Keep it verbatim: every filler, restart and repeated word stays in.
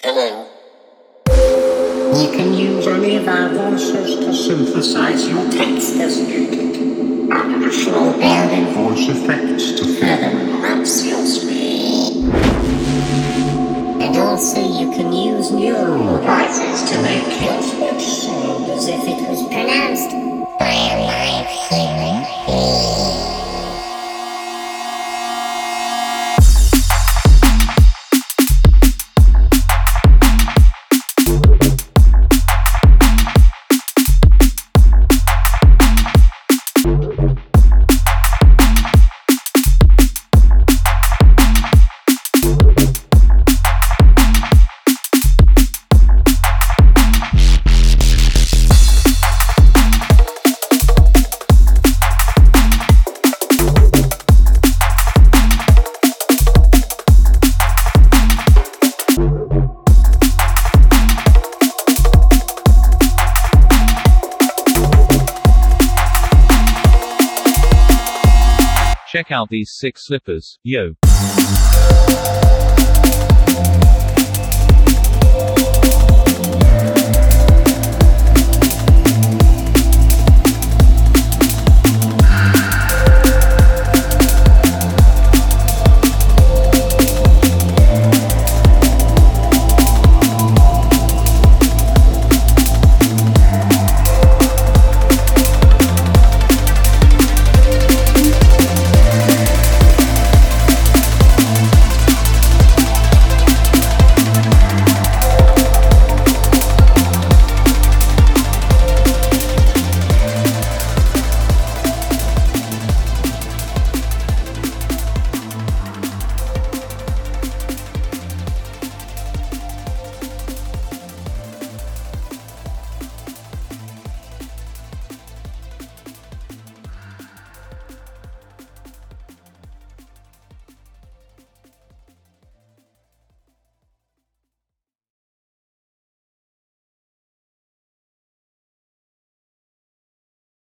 Hello. You can use any of our voices to synthesize your text as needed. And additional built-in voice effects to further enhance your speed. And also you can use neural devices to make your speech sound as if it was pronounced by a live human being. Check out these sick slippers, yo.